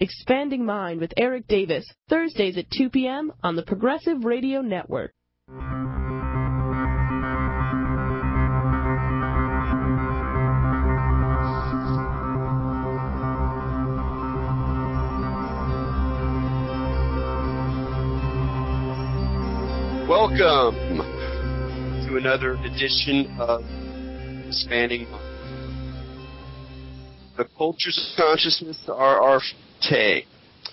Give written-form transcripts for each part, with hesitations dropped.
Expanding Mind with Eric Davis, Thursdays at 2 p.m. on the Progressive Radio Network. Welcome to another edition of Expanding Mind. The cultures of consciousness are our forte.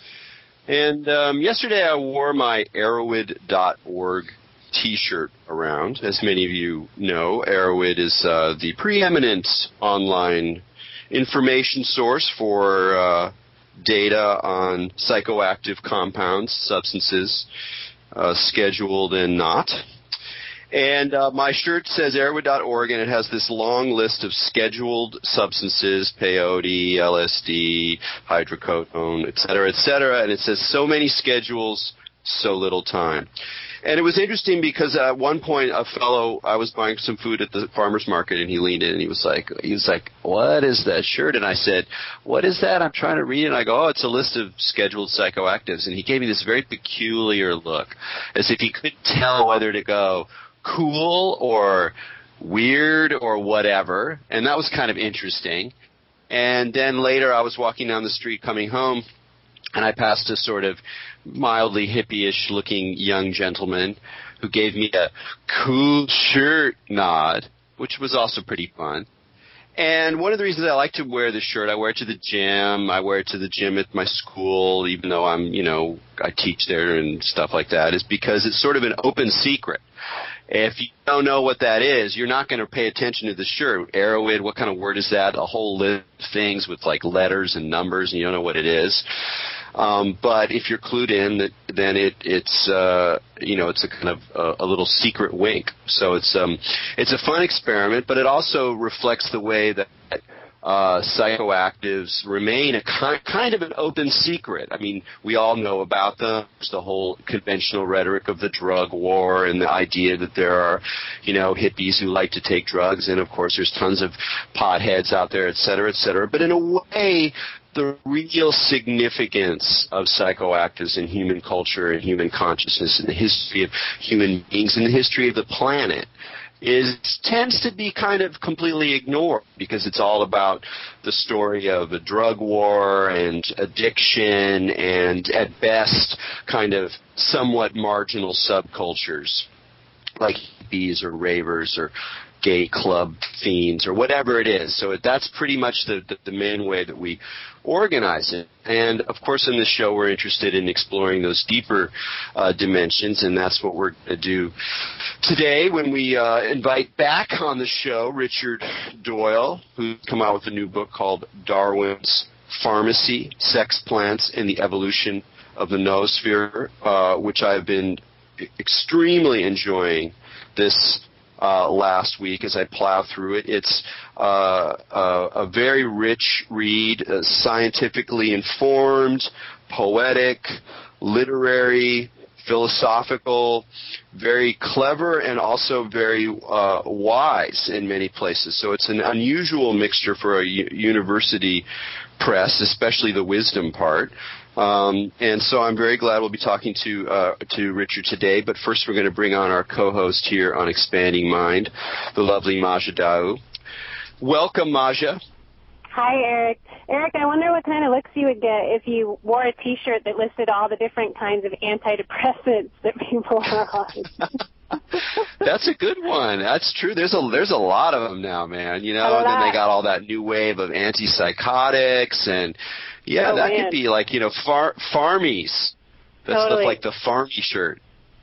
And yesterday I wore my Erowid.org t-shirt around. As many of you know, Erowid is the preeminent online information source for data on psychoactive compounds, substances, scheduled and not. And my shirt says Erowid.org, and it has this long list of scheduled substances, peyote, LSD, hydrocodone, et cetera, and it says so many schedules, so little time. And it was interesting because at one point I was buying some food at the farmer's market, and he leaned in and he was like, what is that shirt? And I said, what is that? I'm trying to read it. And I go, it's a list of scheduled psychoactives. And he gave me this very peculiar look, as if he couldn't tell whether to go cool or weird or whatever. And that was kind of interesting. And then later I was walking down the street coming home, and I passed a sort of mildly hippie-ish looking young gentleman who gave me a cool shirt nod, which was also pretty fun. And one of the reasons I like to wear this shirt, I wear it to the gym. I wear it to the gym at my school, even though I teach there and stuff like that, is because it's sort of an open secret. If you don't know what that is, you're not going to pay attention to the shirt. Erowid, what kind of word is that? A whole list of things with like letters and numbers, and you don't know what it is. But if you're clued in, then it's a kind of a little secret wink. So it's a fun experiment, but it also reflects the way that psychoactives remain a kind of an open secret. I mean, we all know about them. There's the whole conventional rhetoric of the drug war and the idea that there are, hippies who like to take drugs, and of course there's tons of potheads out there, et cetera, et cetera. But in a way, the real significance of psychoactives in human culture and human consciousness and the history of human beings and the history of the planet tends to be kind of completely ignored, because it's all about the story of a drug war and addiction and, at best, kind of somewhat marginal subcultures like hippies or ravers or gay club fiends or whatever it is. So that's pretty much the main way that we organize it. And, of course, in this show we're interested in exploring those deeper dimensions, and that's what we're going to do today when we invite back on the show Richard Doyle, who's come out with a new book called Darwin's Pharmacy, Sex, Plants, and the Evolution of the Noosphere, which I've been extremely enjoying this last week as I plow through it. It's a very rich read, scientifically informed, poetic, literary, philosophical, very clever, and also very wise in many places. So it's an unusual mixture for a university press, especially the wisdom part. And so I'm very glad we'll be talking to Richard today. But first we're going to bring on our co-host here on Expanding Mind, the lovely Maja Daou. Welcome, Maja. Hi, Eric. Eric, I wonder what kind of looks you would get if you wore a T-shirt that listed all the different kinds of antidepressants that people are on. That's a good one. That's true. There's a lot of them now, man. And then they got all that new wave of antipsychotics, and that could be like Farmies. That's totally. like the Farmy shirt.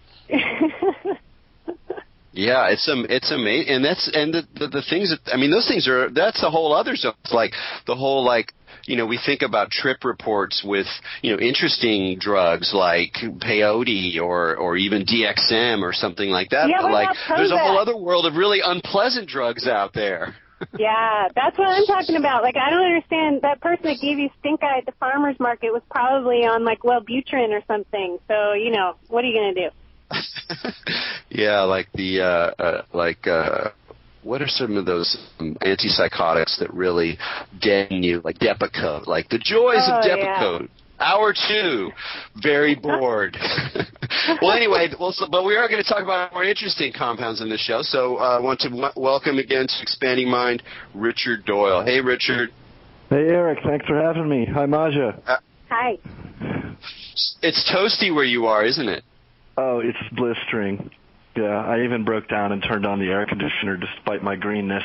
Yeah, it's amazing, and the things that those things that's a whole other stuff. It's like the whole we think about trip reports with interesting drugs like peyote or even DXM or something like that. Yeah, but there's a whole other world of really unpleasant drugs out there. Yeah, that's what I'm talking about. I don't understand. That person that gave you stink eye at the farmer's market was probably on Wellbutrin or something. So what are you gonna do? Yeah, what are some of those antipsychotics that really deaden you, like Depakote, like the joys of Depakote? Hour 2, very bored. Well, anyway, but we are going to talk about more interesting compounds in the show. So I want to welcome again to Expanding Mind, Richard Doyle. Hey, Richard. Hey, Eric. Thanks for having me. Hi, Maja. Hi. It's toasty where you are, isn't it? Oh, it's blistering. Yeah, I even broke down and turned on the air conditioner despite my greenness.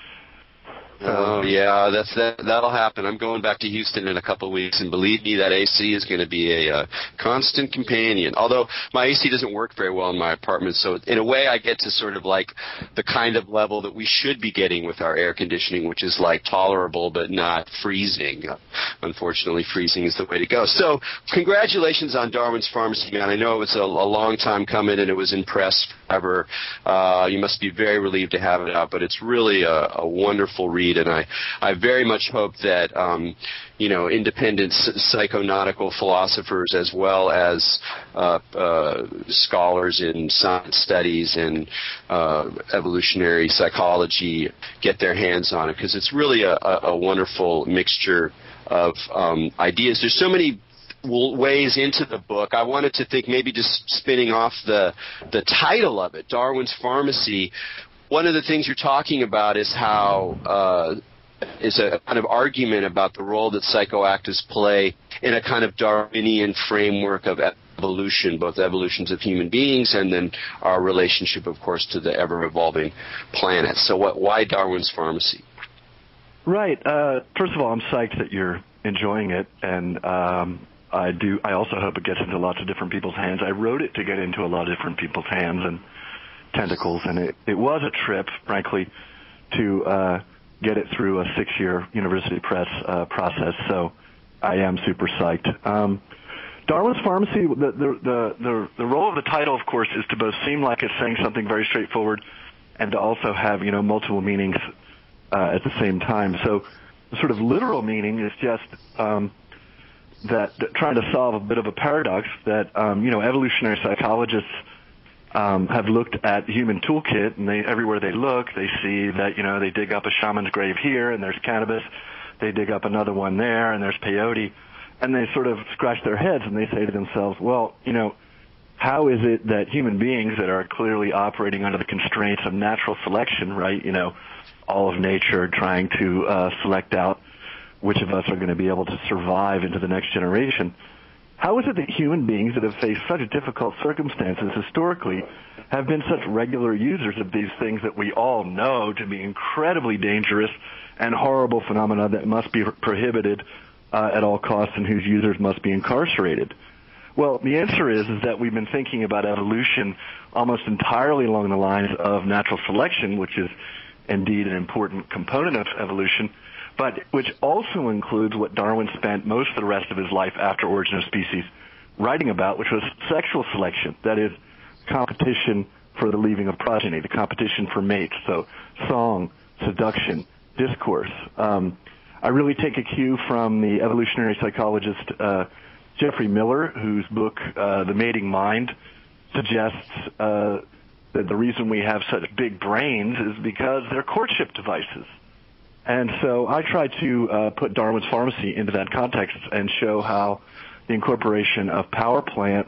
Oh, yeah, that'll happen. I'm going back to Houston in a couple of weeks, and believe me, that AC is going to be a constant companion. Although my AC doesn't work very well in my apartment, so in a way I get to sort of like the kind of level that we should be getting with our air conditioning, which is like tolerable but not freezing. Unfortunately, freezing is the way to go. So congratulations on Darwin's Pharmacy, man. I know it was a long time coming, and it was in press forever. You must be very relieved to have it out, but it's really a wonderful read. And I very much hope that, independent psychonautical philosophers as well as scholars in science studies and evolutionary psychology get their hands on it, because it's really a wonderful mixture of ideas. There's so many ways into the book. I wanted to think maybe just spinning off the title of it, Darwin's Pharmacy. One of the things you're talking about is how is a kind of argument about the role that psychoactives play in a kind of Darwinian framework of evolution, both evolutions of human beings and then our relationship, of course, to the ever-evolving planet. So why Darwin's Pharmacy? Right. First of all, I'm psyched that you're enjoying it, and I also hope it gets into lots of different people's hands. I wrote it to get into a lot of different people's hands and tentacles, and it was a trip, frankly, to get it through a 6-year university press process. So I am super psyched. Darwin's Pharmacy, the role of the title, of course, is to both seem like it's saying something very straightforward and to also have, multiple meanings at the same time. So the sort of literal meaning is just that trying to solve a bit of a paradox that, evolutionary psychologists have looked at the human toolkit, and everywhere they look, they see that, they dig up a shaman's grave here, and there's cannabis. They dig up another one there, and there's peyote. And they sort of scratch their heads, and they say to themselves, well, how is it that human beings that are clearly operating under the constraints of natural selection, right, all of nature trying to select out which of us are going to be able to survive into the next generation, how is it that human beings that have faced such difficult circumstances historically have been such regular users of these things that we all know to be incredibly dangerous and horrible phenomena that must be prohibited at all costs and whose users must be incarcerated? Well, the answer is that we've been thinking about evolution almost entirely along the lines of natural selection, which is indeed an important component of evolution, but which also includes what Darwin spent most of the rest of his life after Origin of Species writing about, which was sexual selection. That is, competition for the leaving of progeny, the competition for mates, so song, seduction, discourse. I really take a cue from the evolutionary psychologist Geoffrey Miller, whose book, The Mating Mind, suggests that the reason we have such big brains is because they're courtship devices. And so I try to put Darwin's Pharmacy into that context and show how the incorporation of power plants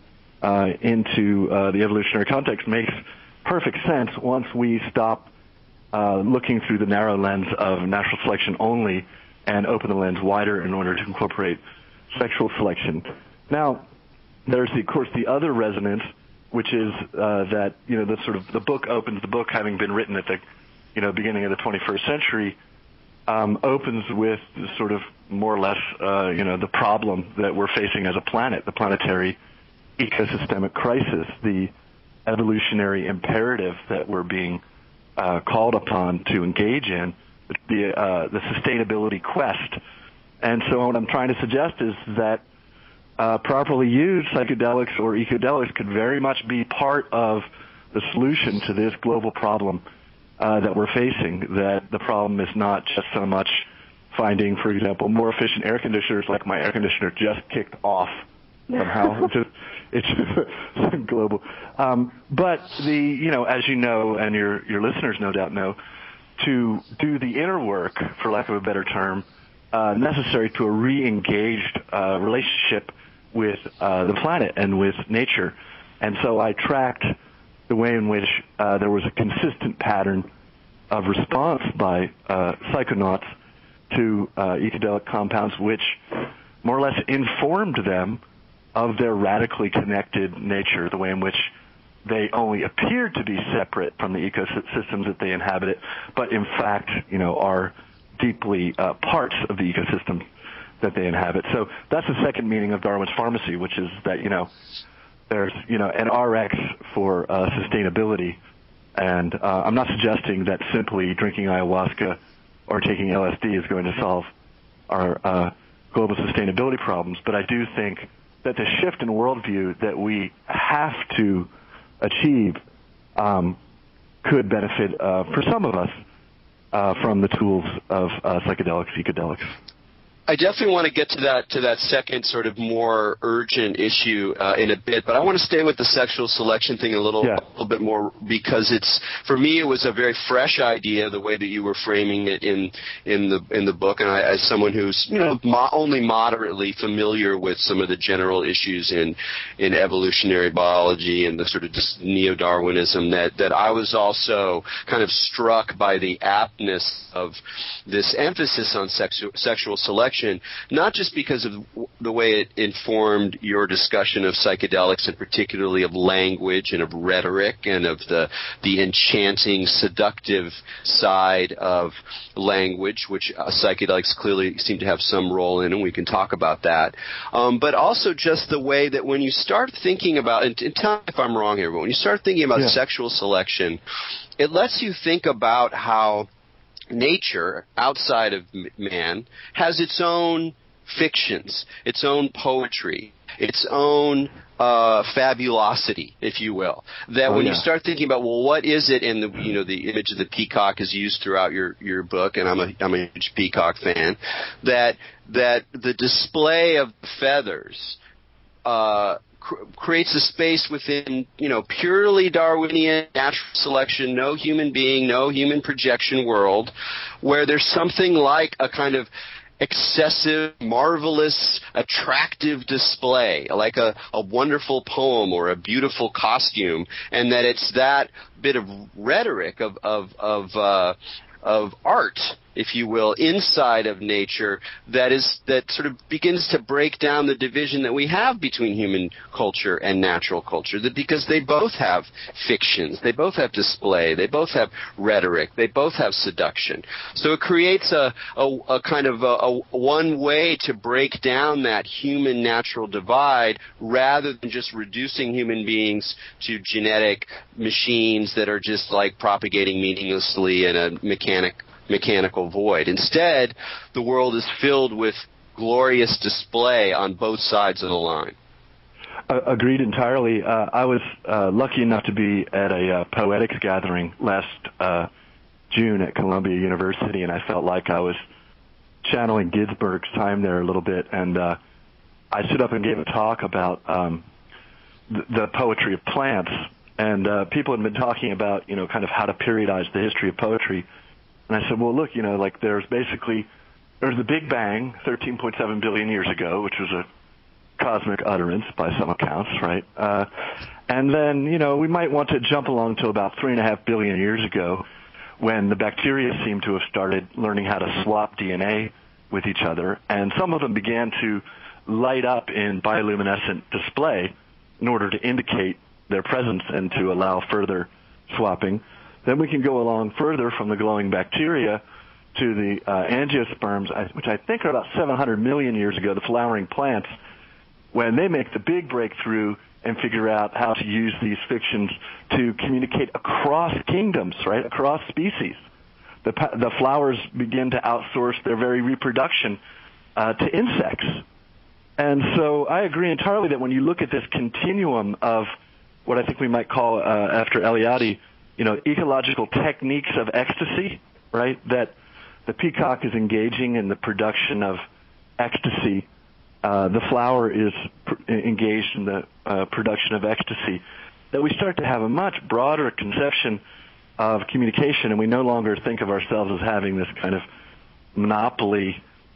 into the evolutionary context makes perfect sense once we stop looking through the narrow lens of natural selection only and open the lens wider in order to incorporate sexual selection. Now, there's, of course, the other resonance, which is that, the book opens, the book having been written at the beginning of the 21st century, opens with sort of more or less, the problem that we're facing as a planet, the planetary ecosystemic crisis, the evolutionary imperative that we're being called upon to engage in, the sustainability quest. And so what I'm trying to suggest is that properly used, psychedelics or ecodelics could very much be part of the solution to this global problem that we're facing, that the problem is not just so much finding, for example, more efficient air conditioners, like my air conditioner just kicked off somehow. It's just global. But as you know, and your listeners no doubt know, to do the inner work, for lack of a better term, necessary to a re-engaged relationship with the planet and with nature. And so I tracked the way in which there was a consistent pattern of response by psychonauts to ecodelic compounds, which more or less informed them of their radically connected nature, the way in which they only appeared to be separate from the ecosystems that they inhabited, but in fact, are deeply parts of the ecosystem that they inhabit. So that's the second meaning of Darwin's pharmacy, which is that, there's, an RX for sustainability. And I'm not suggesting that simply drinking ayahuasca or taking LSD is going to solve our global sustainability problems, but I do think that the shift in worldview that we have to achieve could benefit, for some of us, from the tools of psychedelics, ecodelics. I definitely want to get to that second sort of more urgent issue in a bit, but I want to stay with the sexual selection thing a little bit more, because for me it was a very fresh idea, the way that you were framing it in the book, and I, as someone who's only moderately familiar with some of the general issues in evolutionary biology and the sort of neo-Darwinism, that I was also kind of struck by the aptness of this emphasis on sexual selection. Not just because of the way it informed your discussion of psychedelics, and particularly of language and of rhetoric and of the enchanting, seductive side of language, which psychedelics clearly seem to have some role in, and we can talk about that. But also just the way that when you start thinking about, and tell me if I'm wrong here, but when you start thinking about sexual selection, it lets you think about how nature, outside of man, has its own fictions, its own poetry, its own fabulosity, if you will. That when you start thinking about, well, what is it? And the image of the peacock is used throughout your book, and I'm a huge peacock fan. That the display of feathers creates a space within, purely Darwinian natural selection, no human being, no human projection world, where there's something like a kind of excessive, marvelous, attractive display, like a wonderful poem or a beautiful costume, and that it's that bit of rhetoric of art, if you will, inside of nature that sort of begins to break down the division that we have between human culture and natural culture, that because they both have fictions, they both have display, they both have rhetoric, they both have seduction. So it creates a kind of a one way to break down that human natural divide, rather than just reducing human beings to genetic machines that are just like propagating meaninglessly in a mechanical void. Instead, the world is filled with glorious display on both sides of the line. Agreed entirely. I was lucky enough to be at a poetics gathering last June at Columbia University, and I felt like I was channeling Ginsberg's time there a little bit. And I stood up and gave a talk about the poetry of plants. And people had been talking about, kind of how to periodize the history of poetry. And I said, well, look, there's the Big Bang 13.7 billion years ago, which was a cosmic utterance by some accounts, right? And then, we might want to jump along to about 3.5 billion years ago, when the bacteria seem to have started learning how to swap DNA with each other. And some of them began to light up in bioluminescent display in order to indicate their presence and to allow further swapping. Then we can go along further from the glowing bacteria to the angiosperms, which I think are about 700 million years ago, the flowering plants, when they make the big breakthrough and figure out how to use these fictions to communicate across kingdoms, right, across species. The flowers begin to outsource their very reproduction to insects. And so I agree entirely that when you look at this continuum of what I think we might call, after Eliade, ecological techniques of ecstasy, right? That the peacock is engaging in the production of ecstasy. The flower is engaged in the production of ecstasy. That we start to have a much broader conception of communication, and we no longer think of ourselves as having this kind of monopoly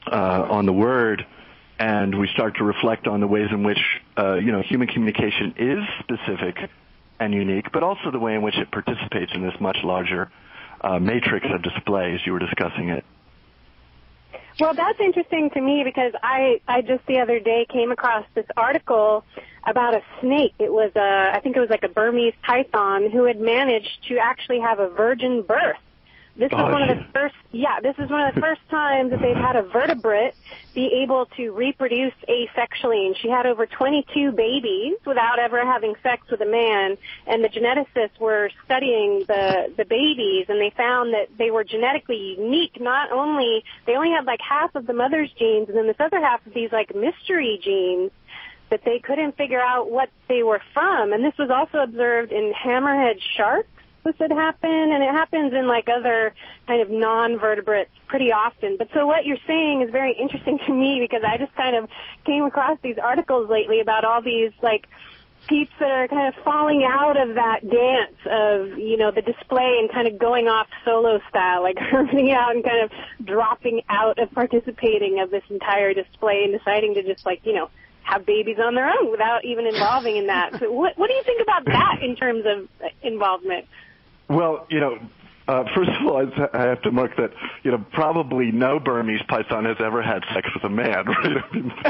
on the word, and we start to reflect on the ways in which human communication is specific and unique, but also the way in which it participates in this much larger matrix of display as you were discussing it. Well, that's interesting to me because I just the other day came across this article about a snake. It was I think it was like a Burmese python who had managed to actually have a virgin birth. This is one of the first times that they've had a vertebrate be able to reproduce asexually. And she had over 22 babies without ever having sex with a man. And the geneticists were studying the babies, and they found that they were genetically unique. Not only, they only had like half of the mother's genes, and then this other half of these like mystery genes that they couldn't figure out what they were from. And this was also observed in hammerhead sharks. This would happen, and it happens in like other kind of non-vertebrates pretty often. But so what you're saying is very interesting to me because I just kind of came across these articles lately about all these like peeps that are kind of falling out of that dance of, the display and kind of going off solo style, like hermiting out and kind of dropping out of participating of this entire display and deciding to just have babies on their own without even involving in that. So what do you think about that in terms of involvement? Well, first of all, I have to mark that, probably no Burmese python has ever had sex with a man, right?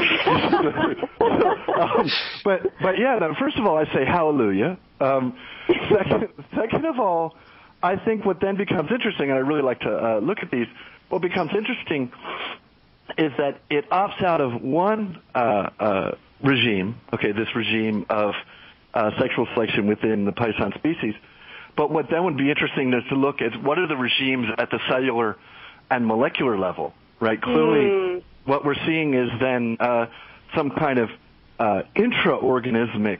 But yeah, no, first of all, I say hallelujah. Second of all, I think what then becomes interesting, and I really like to look at these, what becomes interesting is that it opts out of one regime, this regime of sexual selection within the python species. But what then would be interesting is to look at what are the regimes at the cellular and molecular level, right? Clearly, what we're seeing is then some kind of intraorganismic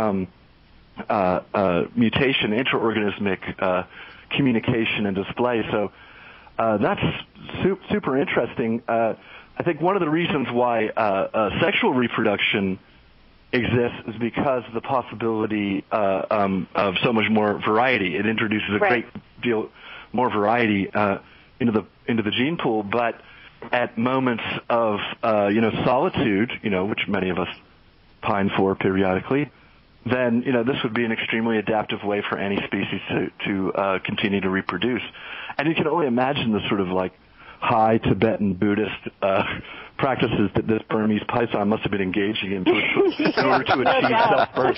mutation, intraorganismic communication and display. So that's super interesting. I think one of the reasons why sexual reproduction exists is because of the possibility of so much more variety. It introduces a great deal more variety into the gene pool, but at moments of solitude, which many of us pine for periodically, then this would be an extremely adaptive way for any species to continue to reproduce. And you can only imagine the sort of like high Tibetan Buddhist practices that this Burmese python must have been engaging in order to achieve self-birth.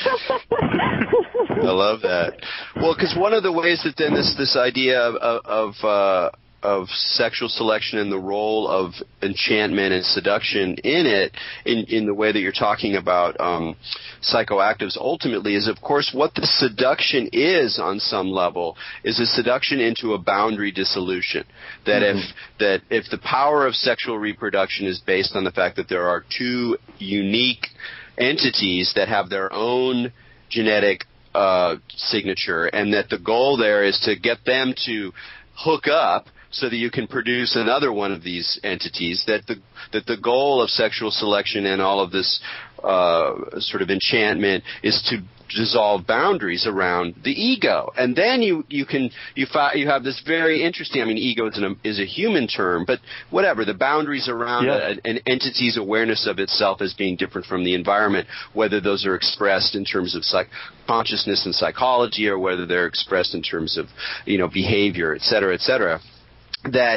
I love that. Well, because one of the ways that then this idea of sexual selection and the role of enchantment and seduction in it, in the way that you're talking about psychoactives ultimately, is of course what the seduction is on some level is a seduction into a boundary dissolution. That if the power of sexual reproduction is based on the fact that there are two unique entities that have their own genetic signature, and that the goal there is to get them to hook up so that you can produce another one of these entities, that the goal of sexual selection and all of this sort of enchantment is to dissolve boundaries around the ego. And then you have this very interesting, ego is a human term, but whatever, the boundaries around an entity's awareness of itself as being different from the environment, whether those are expressed in terms of consciousness and psychology, or whether they're expressed in terms of behavior, et cetera, that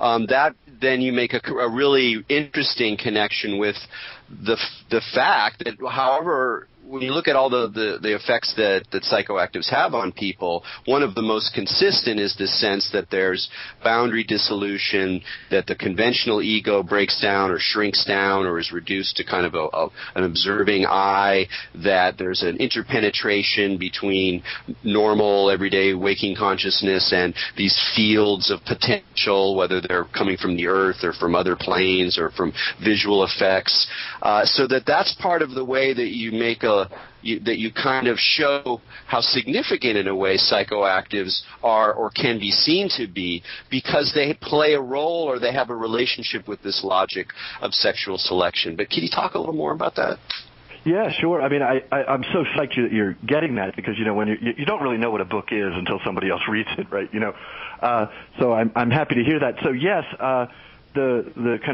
then you make a really interesting connection with the fact that, however, when you look at all the effects that psychoactives have on people, one of the most consistent is this sense that there's boundary dissolution, that the conventional ego breaks down or shrinks down or is reduced to kind of an observing eye, that there's an interpenetration between normal, everyday waking consciousness and these fields of potential, whether they're coming from the earth or from other planes or from visual effects, so that's part of the way that you make that you kind of show how significant in a way psychoactives are or can be seen to be, because they play a role or they have a relationship with this logic of sexual selection. But can you talk a little more about that? Yeah, sure. I'm so psyched that you're getting that, because when you don't really know what a book is until somebody else reads it, right? So I'm happy to hear that. So yes, the kind of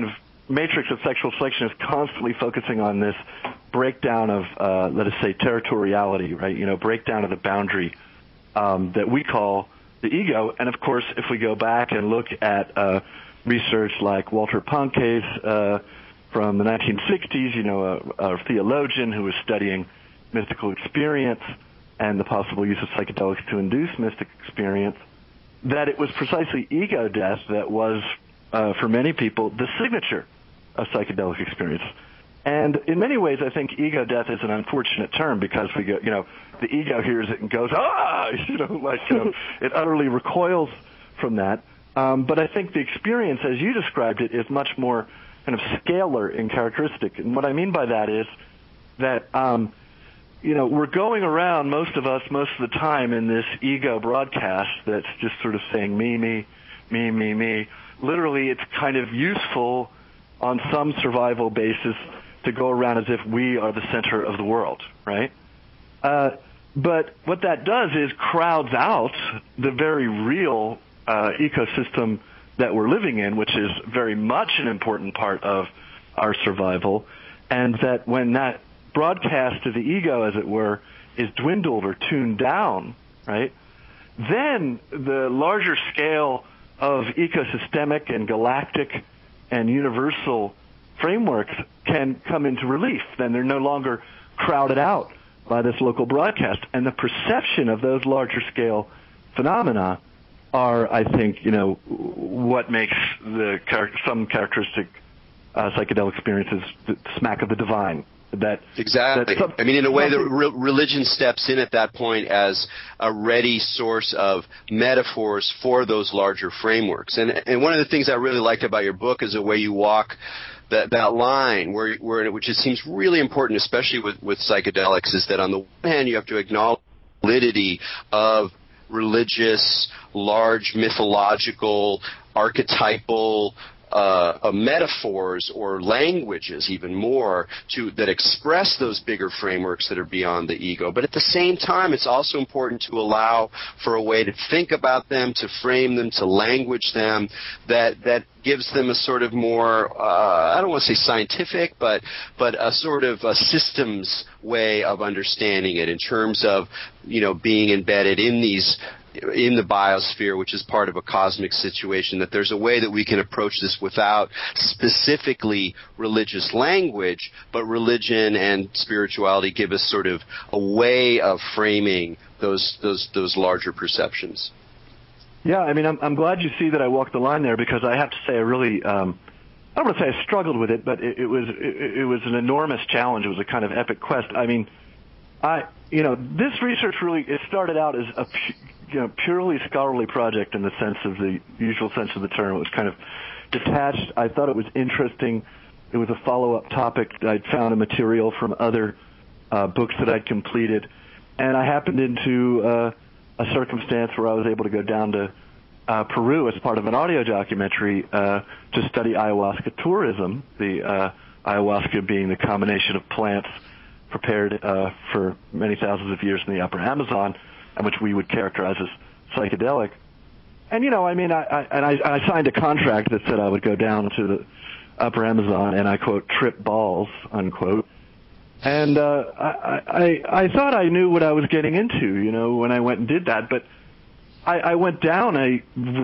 matrix of sexual selection is constantly focusing on this breakdown of, let us say, territoriality, right? You know, breakdown of the boundary that we call the ego. And of course, if we go back and look at research like Walter Pahnke's from the 1960s, you know, a theologian who was studying mystical experience and the possible use of psychedelics to induce mystic experience, that it was precisely ego death that was, for many people, the signature of psychedelic experience. And in many ways, I think ego death is an unfortunate term because we go, you know, the ego hears it and goes, you know, like, you know, it utterly recoils from that. But I think the experience, as you described it, is much more kind of scalar in characteristic. And what I mean by that is that, you know, we're going around, most of us, most of the time in this ego broadcast that's just sort of saying me, me, me, me, me. Literally, it's kind of useful on some survival basis to go around as if we are the center of the world, right? But what that does is crowds out the very real ecosystem that we're living in, which is very much an important part of our survival, and that when that broadcast to the ego, as it were, is dwindled or tuned down, right, then the larger scale of ecosystemic and galactic and universal frameworks can come into relief. Then they're no longer crowded out by this local broadcast. And the perception of those larger scale phenomena are, I think, you know, what makes some characteristic psychedelic experiences smack of the divine. Exactly. I mean, in a way, that religion steps in at that point as a ready source of metaphors for those larger frameworks. And one of the things I really liked about your book is the way you walk that line, which it seems really important, especially with psychedelics, is that on the one hand you have to acknowledge the validity of religious, large, mythological, archetypal metaphors or languages, even more, that express those bigger frameworks that are beyond the ego. But at the same time, it's also important to allow for a way to think about them, to frame them, to language them, that gives them a sort of more, I don't want to say scientific, but a sort of a systems way of understanding it in terms of, you know, being embedded in the biosphere, which is part of a cosmic situation, that there's a way that we can approach this without specifically religious language, but religion and spirituality give us sort of a way of framing those larger perceptions. Yeah, I mean, I'm glad you see that I walked the line there, because I have to say I really, I don't want to say I struggled with it, but it was an enormous challenge. It was a kind of epic quest. I mean, this research really, it started out as a purely scholarly project in the sense of the usual sense of the term. It was kind of detached. I thought it was interesting. It was a follow-up topic. I'd found a material from other books that I'd completed, and I happened into a circumstance where I was able to go down to Peru as part of an audio documentary to study ayahuasca tourism, the ayahuasca being the combination of plants prepared for many thousands of years in the upper Amazon, and which we would characterize as psychedelic. And, you know, I mean, I signed a contract that said I would go down to the upper Amazon and I, quote, trip balls, unquote. And I thought I knew what I was getting into, you know, when I went and did that. But I went down a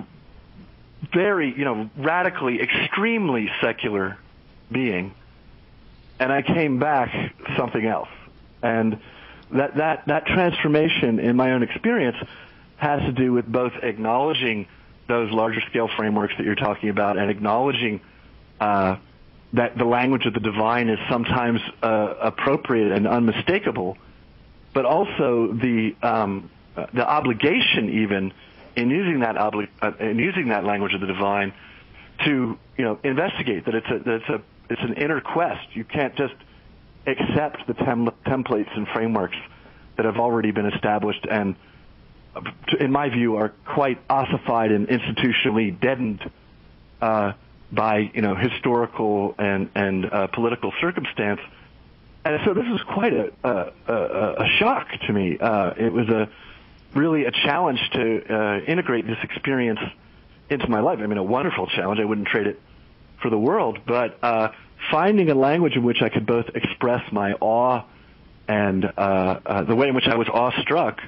very, you know, radically, extremely secular being, and I came back something else. And that transformation in my own experience has to do with both acknowledging those larger scale frameworks that you're talking about and acknowledging that the language of the divine is sometimes appropriate and unmistakable, but also the obligation even in using that language of the divine to, you know, investigate that it's an inner quest. You can't just accept the templates and frameworks that have already been established and, in my view, are quite ossified and institutionally deadened by, you know, historical and political circumstance. And so this was quite a shock to me. It was really a challenge to integrate this experience into my life. I mean, a wonderful challenge. I wouldn't trade it for the world, but finding a language in which I could both express my awe and the way in which I was awestruck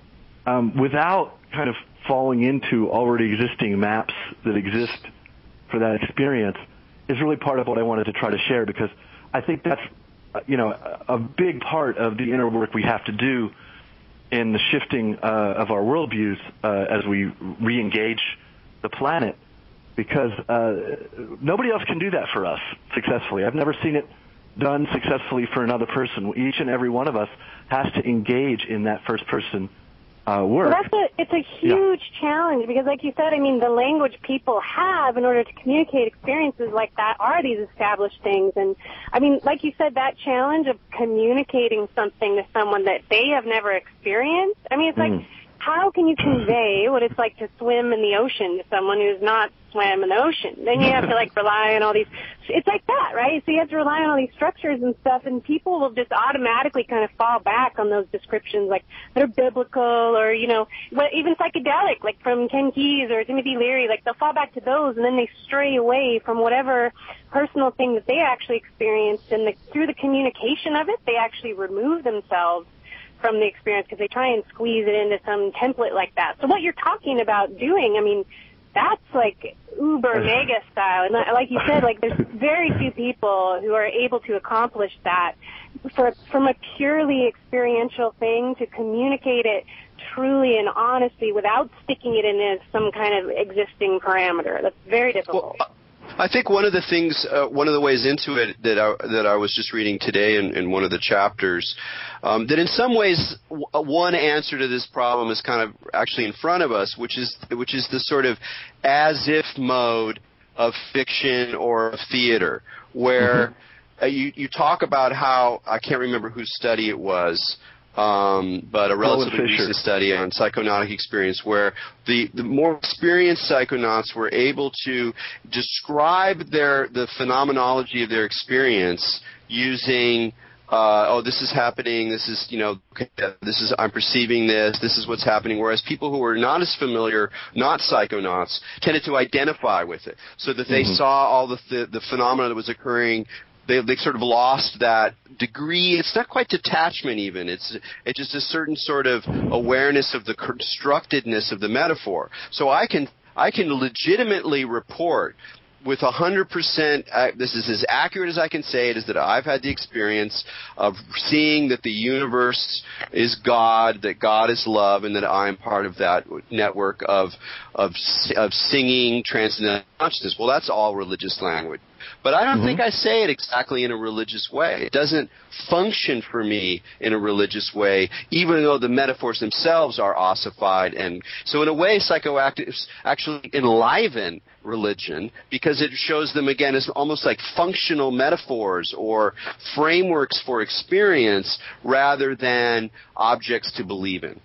without kind of falling into already existing maps that exist for that experience is really part of what I wanted to try to share, because I think that's a big part of the inner work we have to do in the shifting of our worldviews as we re-engage the planet, because nobody else can do that for us successfully. I've never seen it done successfully for another person. Each and every one of us has to engage in that first-person work. Well, it's a huge challenge, because like you said, I mean, the language people have in order to communicate experiences like that are these established things. And I mean, like you said, that challenge of communicating something to someone that they have never experienced, I mean, it's like, how can you convey what it's like to swim in the ocean to someone who's not swam in the ocean? Then you have to like rely on all these, it's like that, right? So you have to rely on all these structures and stuff, and people will just automatically kind of fall back on those descriptions like that are biblical or, even psychedelic, like from Ken Keyes or Timothy Leary, like they'll fall back to those, and then they stray away from whatever personal thing that they actually experienced, and through the communication of it, they actually remove themselves from the experience because they try and squeeze it into some template like that. So what you're talking about doing, I mean, that's like uber mega style. And like you said, like there's very few people who are able to accomplish that from a purely experiential thing to communicate it truly and honestly without sticking it into some kind of existing parameter. That's very difficult. Well, I think one of the things, one of the ways into it that I was just reading today in one of the chapters, that in some ways one answer to this problem is kind of actually in front of us, which is the sort of as if mode of fiction or of theater, where you talk about how, I can't remember whose study it was, but a relatively recent study on psychonautic experience, where the more experienced psychonauts were able to describe the phenomenology of their experience using this is happening, this is, I'm perceiving this is what's happening, whereas people who were not as familiar, not psychonauts, tended to identify with it, so that they saw all the phenomena that was occurring. They sort of lost that degree. It's not quite detachment even. It's just a certain sort of awareness of the constructedness of the metaphor. So I can legitimately report with 100%, this is as accurate as I can say it, is that I've had the experience of seeing that the universe is God, that God is love, and that I'm part of that network of singing transcendental consciousness. Well, that's all religious language. But I don't think I say it exactly in a religious way. It doesn't function for me in a religious way, even though the metaphors themselves are ossified. And so in a way, psychoactives actually enliven religion, because it shows them, again, as almost like functional metaphors or frameworks for experience rather than objects to believe in.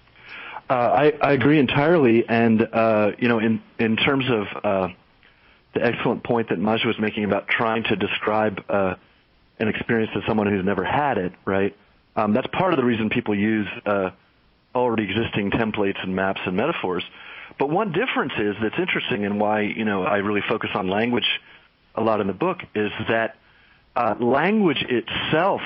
I agree entirely. And, in terms of the excellent point that Maj was making about trying to describe an experience to someone who's never had it, right? That's part of the reason people use already existing templates and maps and metaphors. But one difference is that's interesting, and why I really focus on language a lot in the book, is that language itself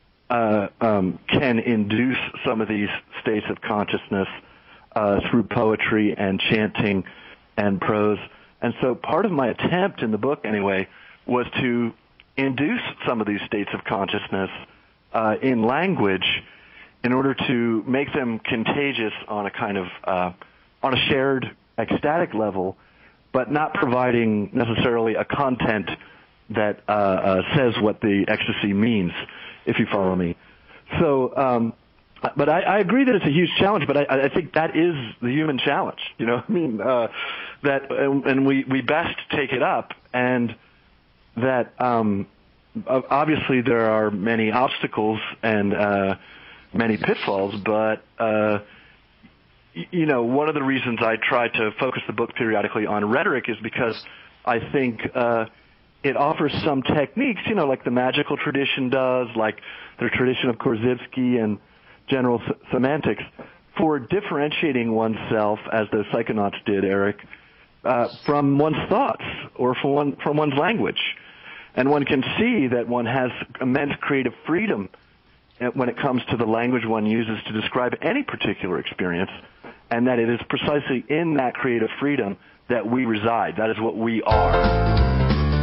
can induce some of these states of consciousness through poetry and chanting and prose. And so part of my attempt in the book, anyway, was to induce some of these states of consciousness in language in order to make them contagious on a kind of on a shared ecstatic level, but not providing necessarily a content that says what the ecstasy means, if you follow me. So, but I agree that it's a huge challenge, but I think that is the human challenge, and we best take it up, and that obviously there are many obstacles and many pitfalls, but one of the reasons I try to focus the book periodically on rhetoric is because I think it offers some techniques, like the magical tradition does, like the tradition of Korzybski and general semantics, for differentiating oneself, as the psychonauts did, Eric, from one's thoughts or from one's language. And one can see that one has immense creative freedom when it comes to the language one uses to describe any particular experience, and that it is precisely in that creative freedom that we reside. That is what we are.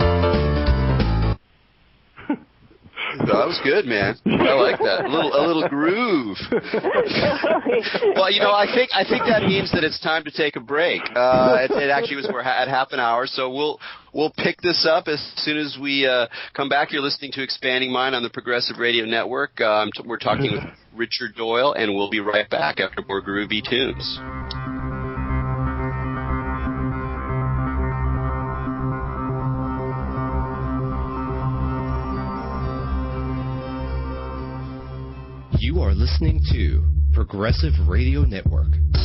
That was good, man. I like that. A little groove. Well, I think that means that it's time to take a break. It actually we're at half an hour, so we'll pick this up as soon as we come back. You're listening to Expanding Mind on the Progressive Radio Network. We're talking with Richard Doyle, and we'll be right back after more groovy tunes. You are listening to Progressive Radio Network.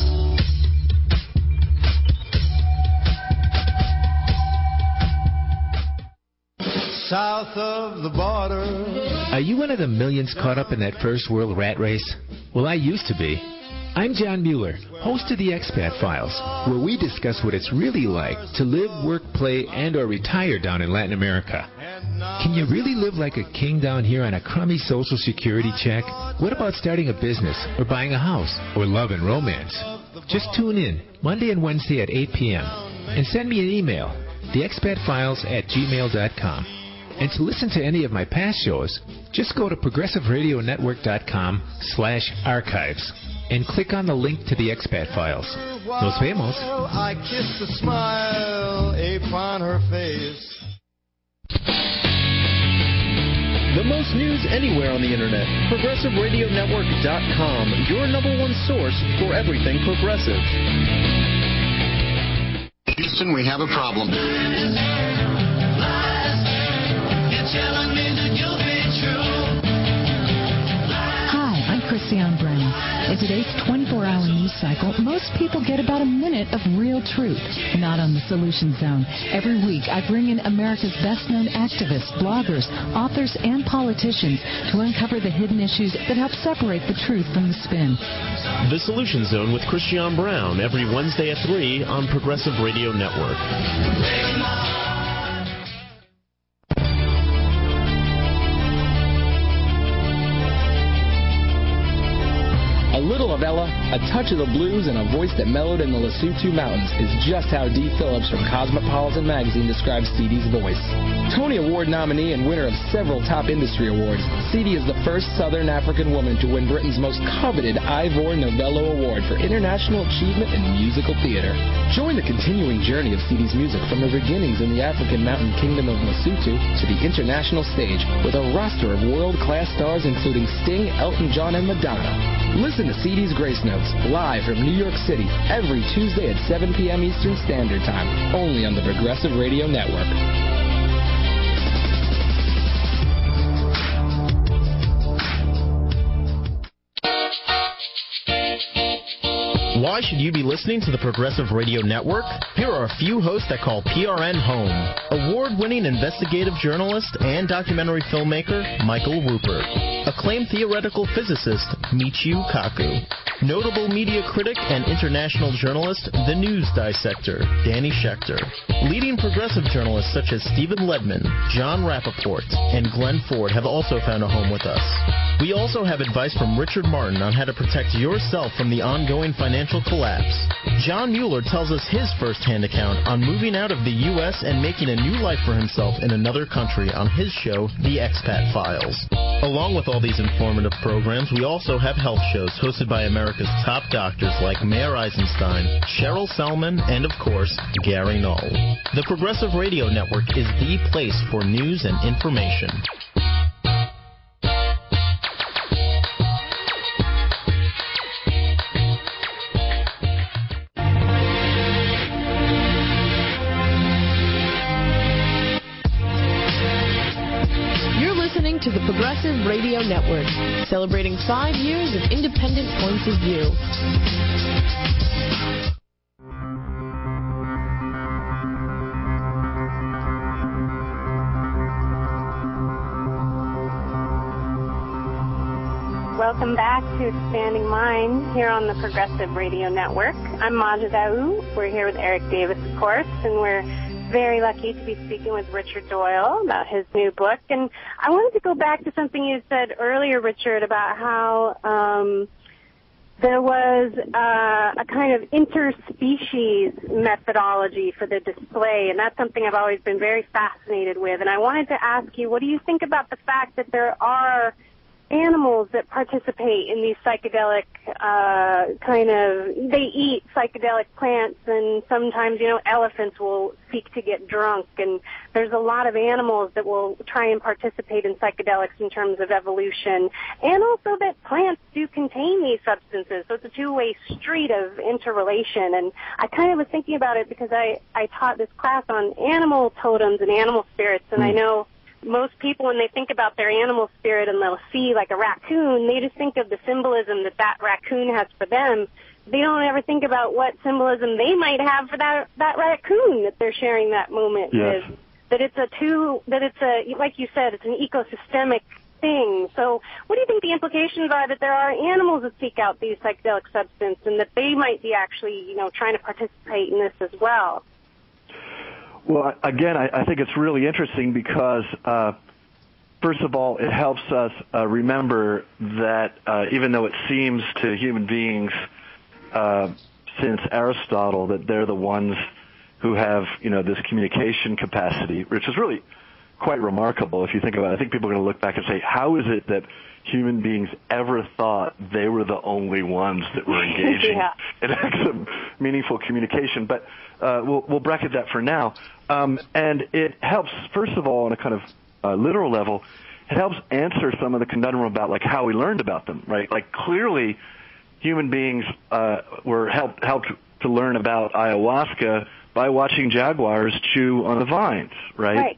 South of the border. Are you one of the millions caught up in that first world rat race? Well, I used to be. I'm John Mueller, host of the Expat Files, where we discuss what it's really like to live, work, play, and or retire down in Latin America. Can you really live like a king down here on a crummy Social Security check? What about starting a business, or buying a house, or love and romance? Just tune in Monday and Wednesday at 8 p.m. and send me an email, theexpatfiles@gmail.com. And to listen to any of my past shows, just go to progressiveradionetwork.com/archives. and click on the link to the Expat Files. Nos vemos. I kissed a smile upon her face. The most news anywhere on the internet. ProgressiveRadioNetwork.com, your number one source for everything progressive. Houston, we have a problem. Hi, I'm Christiane Brown. In today's 24-hour news cycle, most people get about a minute of real truth. Not on the Solution Zone. Every week, I bring in America's best-known activists, bloggers, authors, and politicians to uncover the hidden issues that help separate the truth from the spin. The Solution Zone with Christiane Brown every Wednesday at 3 on Progressive Radio Network. A little of Ella, a touch of the blues, and a voice that mellowed in the Lesotho Mountains is just how Dee Phillips from Cosmopolitan Magazine describes CeeDee's voice. Tony Award nominee and winner of several top industry awards, CeeDee is the first Southern African woman to win Britain's most coveted Ivor Novello Award for international achievement in musical theater. Join the continuing journey of CeeDee's music from her beginnings in the African mountain kingdom of Lesotho to the international stage with a roster of world-class stars including Sting, Elton John, and Madonna. Listen to CeeDee's Grace Notes live from New York City every Tuesday at 7 p.m. Eastern Standard Time, only on the Progressive Radio Network. Why should you be listening to the Progressive Radio Network? Here are a few hosts that call PRN home. Award-winning investigative journalist and documentary filmmaker Michael Rupert. Acclaimed theoretical physicist Michio Kaku. Notable media critic and international journalist, the news dissector Danny Schechter. Leading progressive journalists such as Stephen Ledman, John Rappaport, and Glenn Ford have also found a home with us. We also have advice from Richard Martin on how to protect yourself from the ongoing financial collapse. John Mueller tells us his first-hand account on moving out of the U.S. and making a new life for himself in another country on his show, The Expat Files. Along with all these informative programs, we also have health shows hosted by America's top doctors like Mayor Eisenstein, Cheryl Selman, and, of course, Gary Null. The Progressive Radio Network is the place for news and information. To the Progressive Radio Network, celebrating 5 years of independent points of view. Welcome back to Expanding Mind here on the Progressive Radio Network. I'm Maja Daou. We're here with Eric Davis of course, and we're very lucky to be speaking with Richard Doyle about his new book. And I wanted to go back to something you said earlier, Richard, about how there was a kind of interspecies methodology for the display, and that's something I've always been very fascinated with. And I wanted to ask you, what do you think about the fact that there are animals that participate in these psychedelic they eat psychedelic plants, and sometimes, elephants will seek to get drunk, and there's a lot of animals that will try and participate in psychedelics in terms of evolution, and also that plants do contain these substances, so it's a two-way street of interrelation. And I kind of was thinking about it because I taught this class on animal totems and animal spirits, and I know most people, when they think about their animal spirit and they'll see like a raccoon, they just think of the symbolism that raccoon has for them. They don't ever think about what symbolism they might have for that raccoon that they're sharing that moment with. That it's like you said, it's an ecosystemic thing. So what do you think the implications are that there are animals that seek out these psychedelic substances and that they might be actually, trying to participate in this as well? Well, again, I think it's really interesting because, first of all, it helps us remember that even though it seems to human beings since Aristotle that they're the ones who have, this communication capacity, which is really quite remarkable if you think about it. I think people are going to look back and say, how is it that human beings ever thought they were the only ones that were engaging in acts of meaningful communication? But we'll bracket that for now. And it helps, first of all, on a kind of literal level, it helps answer some of the conundrum about like how we learned about them, right? Like clearly human beings were helped to learn about ayahuasca by watching jaguars chew on the vines, right?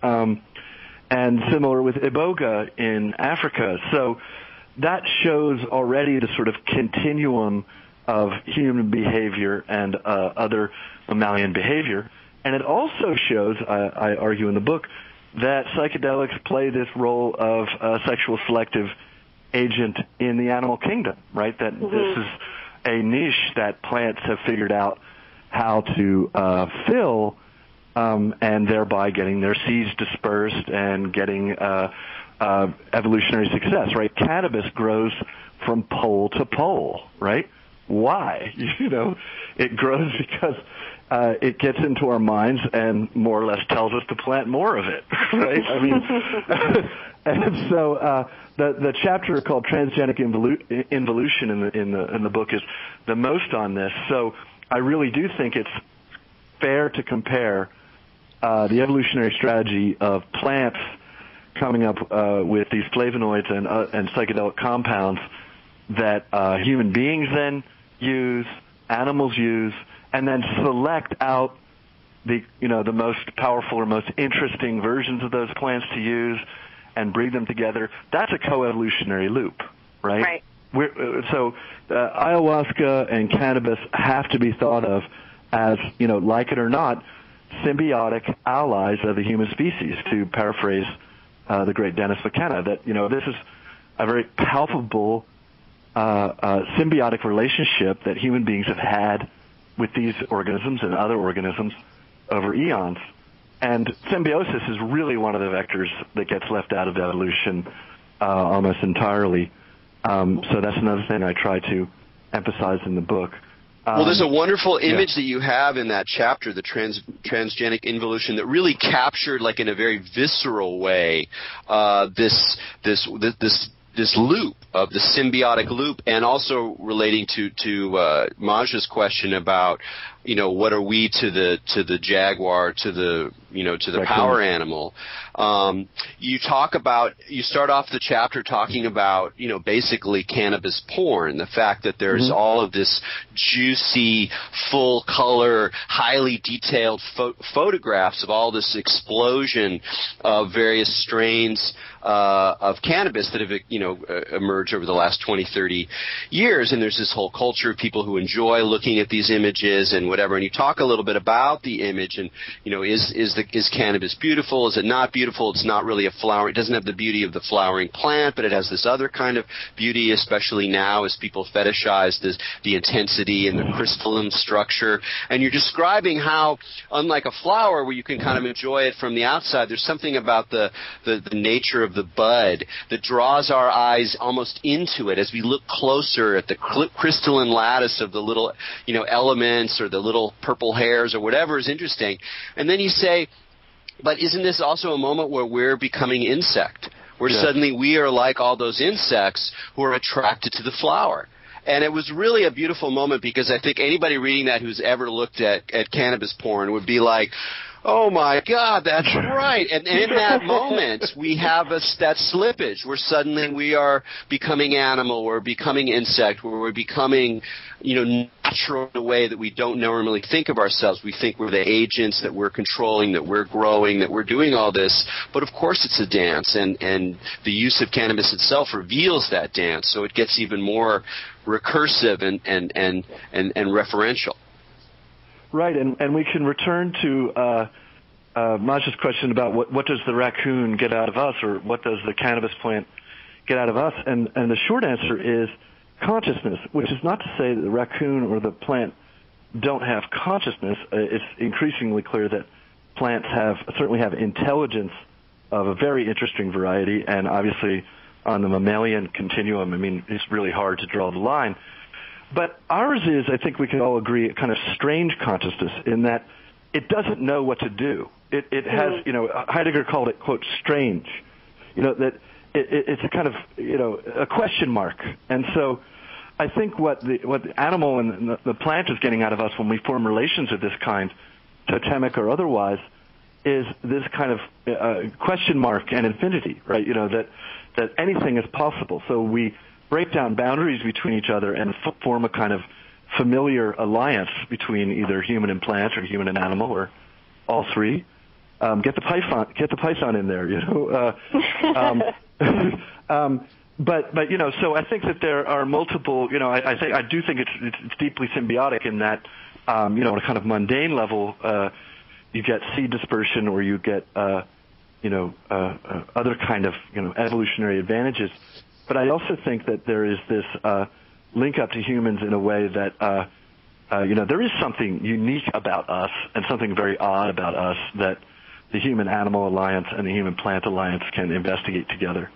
And similar with iboga in Africa. So that shows already the sort of continuum of human behavior and other mammalian behavior. And it also shows, I argue in the book, that psychedelics play this role of a sexual selective agent in the animal kingdom, right? That this is a niche that plants have figured out how to fill, and thereby getting their seeds dispersed and getting evolutionary success, right? Cannabis grows from pole to pole, right? Why? It grows because it gets into our minds and more or less tells us to plant more of it, right? I mean, and so the chapter called Transgenic Involution in the book is the most on this. So I really do think it's fair to compare the evolutionary strategy of plants coming up with these flavonoids and psychedelic compounds that human beings then use, animals use, and then select out the most powerful or most interesting versions of those plants to use and breed them together. That's a coevolutionary loop, right? So ayahuasca and cannabis have to be thought of as, like it or not, symbiotic allies of the human species, to paraphrase the great Dennis McKenna, that, this is a very palpable symbiotic relationship that human beings have had with these organisms and other organisms over eons. And symbiosis is really one of the vectors that gets left out of evolution almost entirely. So that's another thing I try to emphasize in the book. Well, there's a wonderful image that you have in that chapter, the transgenic involution, that really captured, like in a very visceral way, this loop of the symbiotic loop, and also relating to Maja's question about, what are we to the jaguar, to the power animal. You start off the chapter talking about, basically cannabis porn, the fact that there's all of this juicy, full color, highly detailed photographs of all this explosion of various strains of cannabis that have, emerged emerged over the last 20, 30 years, and there's this whole culture of people who enjoy looking at these images and whatever. And you talk a little bit about the image, and is cannabis beautiful? Is it not beautiful? It's not really a flower. It doesn't have the beauty of the flowering plant, but it has this other kind of beauty, especially now as people fetishize the intensity and the crystalline structure. And you're describing how, unlike a flower where you can kind of enjoy it from the outside, there's something about the nature of the bud that draws our eyes almost into it as we look closer at the crystalline lattice of the little, elements or the little purple hairs or whatever is interesting. And then you say, but isn't this also a moment where we're becoming insect? Where suddenly we are like all those insects who are attracted to the flower. And it was really a beautiful moment because I think anybody reading that who's ever looked at cannabis porn would be like, oh my God, that's right. And in that moment, we have that slippage where suddenly we are becoming animal, we're becoming insect, where we're becoming, natural in a way that we don't normally think of ourselves. We think we're the agents, that we're controlling, that we're growing, that we're doing all this. But of course it's a dance, and the use of cannabis itself reveals that dance, so it gets even more recursive and referential. Right, and we can return to Masha's question about what does the raccoon get out of us, or what does the cannabis plant get out of us, and the short answer is consciousness, which is not to say that the raccoon or the plant don't have consciousness. It's increasingly clear that plants certainly have intelligence of a very interesting variety, and obviously on the mammalian continuum, it's really hard to draw the line. But ours is, I think we can all agree, a kind of strange consciousness in that it doesn't know what to do. It has, Heidegger called it, quote, strange. That it's a kind of, a question mark. And so I think what the animal and the plant is getting out of us when we form relations of this kind, totemic or otherwise, is this kind of question mark and infinity, right? That anything is possible. So we break down boundaries between each other and form a kind of familiar alliance between either human and plant or human and animal or all three. Get the python in there, But so I think that there are multiple. I do think it's deeply symbiotic in that, on a kind of mundane level, you get seed dispersion or you get other kind of evolutionary advantages. But I also think that there is this link up to humans in a way that there is something unique about us and something very odd about us that the human-animal alliance and the human-plant alliance can investigate together.